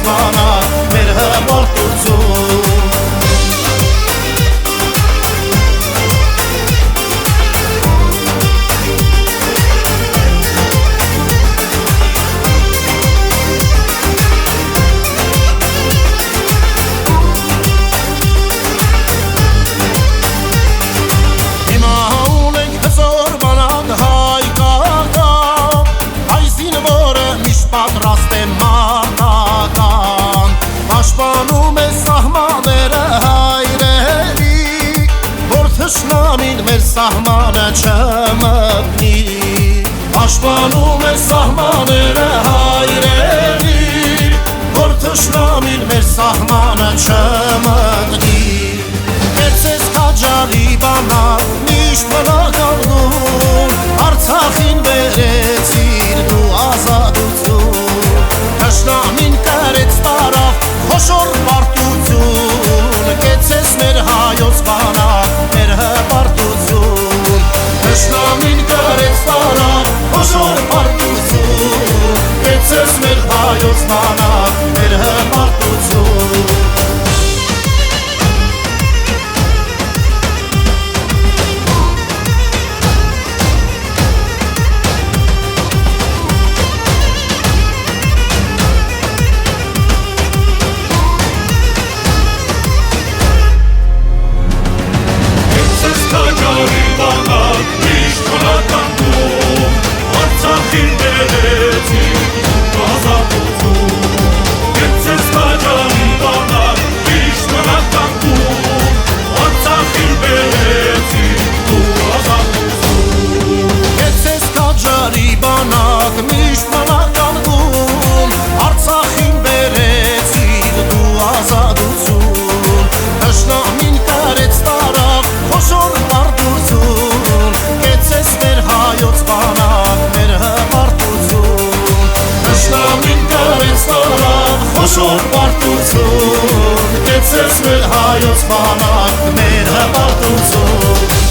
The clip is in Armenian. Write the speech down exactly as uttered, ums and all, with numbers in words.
բանակ մեր հպարտություն պատրաստ է մարտական Պաշտպանում է սահմանները հայրերի Որ թշնամին մեր սահմանը չմտնի Պաշտպանում է սահմաները հայրերի Որ թշնամին մեր սահմանը չմտնի Կեցես քաջալի բանակ միշտ մնակալնում Արցախին բերեցիր դու ազատություն Թշնամին կրեց տարավ խոշոր պարտություն Կեցես մեր հայոց բանակ մեր հպարտություն Թշնամին կրեց տարավ խոշոր պարտություն Կեցես մեր հայոց բանակ մեր հպարտություն Խոշոր պարտություն Կեցես մեր հայոց բանակ մեր հպարտություն